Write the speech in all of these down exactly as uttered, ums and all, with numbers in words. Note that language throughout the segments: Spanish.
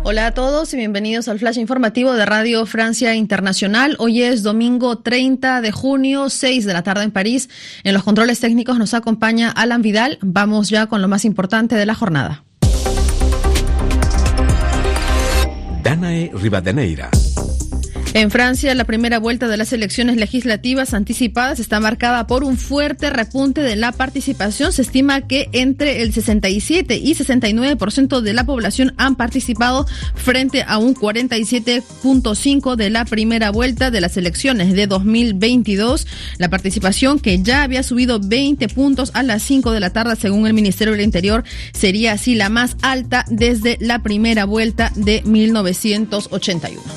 Hola a todos y bienvenidos al flash informativo de Radio Francia Internacional. Hoy es domingo treinta de junio, seis de la tarde en París. En los controles técnicos nos acompaña Alan Vidal. Vamos ya con lo más importante de la jornada. Danae Rivadeneira. En Francia, la primera vuelta de las elecciones legislativas anticipadas está marcada por un fuerte repunte de la participación. Se estima que entre el sesenta y siete y sesenta y nueve por ciento de la población han participado frente a un cuarenta y siete punto cinco por ciento de la primera vuelta de las elecciones de dos mil veintidós. La participación, que ya había subido veinte puntos a las cinco de la tarde, según el Ministerio del Interior, sería así la más alta desde la primera vuelta de mil novecientos ochenta y uno.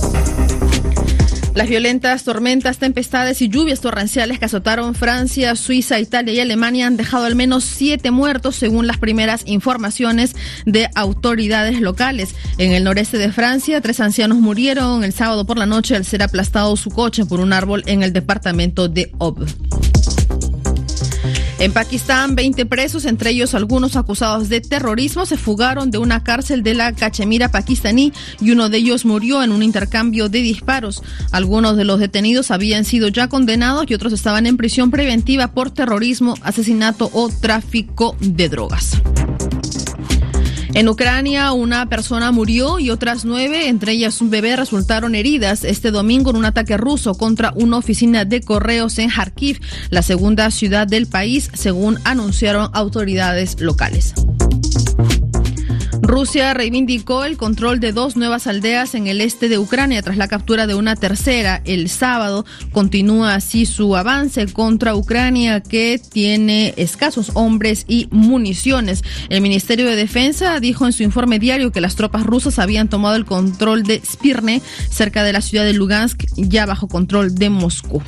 Las violentas tormentas, tempestades y lluvias torrenciales que azotaron Francia, Suiza, Italia y Alemania han dejado al menos siete muertos, según las primeras informaciones de autoridades locales. En el noreste de Francia, tres ancianos murieron el sábado por la noche al ser aplastado su coche por un árbol en el departamento de Ob. En Pakistán, veinte presos, entre ellos algunos acusados de terrorismo, se fugaron de una cárcel de la Cachemira pakistaní y uno de ellos murió en un intercambio de disparos. Algunos de los detenidos habían sido ya condenados y otros estaban en prisión preventiva por terrorismo, asesinato o tráfico de drogas. En Ucrania, una persona murió y otras nueve, entre ellas un bebé, resultaron heridas este domingo en un ataque ruso contra una oficina de correos en Kharkiv, la segunda ciudad del país, según anunciaron autoridades locales. Rusia reivindicó el control de dos nuevas aldeas en el este de Ucrania tras la captura de una tercera el sábado. Continúa así su avance contra Ucrania, que tiene escasos hombres y municiones. El Ministerio de Defensa dijo en su informe diario que las tropas rusas habían tomado el control de Spirne, cerca de la ciudad de Lugansk, ya bajo control de Moscú.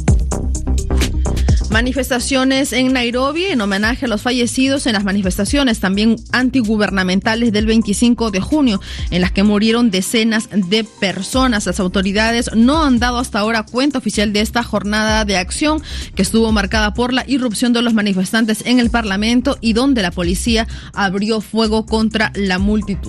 Manifestaciones en Nairobi en homenaje a los fallecidos en las manifestaciones también antigubernamentales del veinticinco de junio, en las que murieron decenas de personas. Las autoridades no han dado hasta ahora cuenta oficial de esta jornada de acción, que estuvo marcada por la irrupción de los manifestantes en el Parlamento y donde la policía abrió fuego contra la multitud.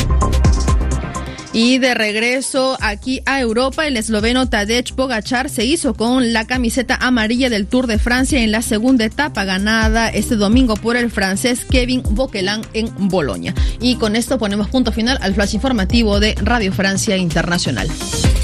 Y de regreso aquí a Europa, el esloveno Tadej Pogačar se hizo con la camiseta amarilla del Tour de Francia en la segunda etapa, ganada este domingo por el francés Kevin Vauquelin en Bolonia. Y con esto ponemos punto final al flash informativo de Radio Francia Internacional.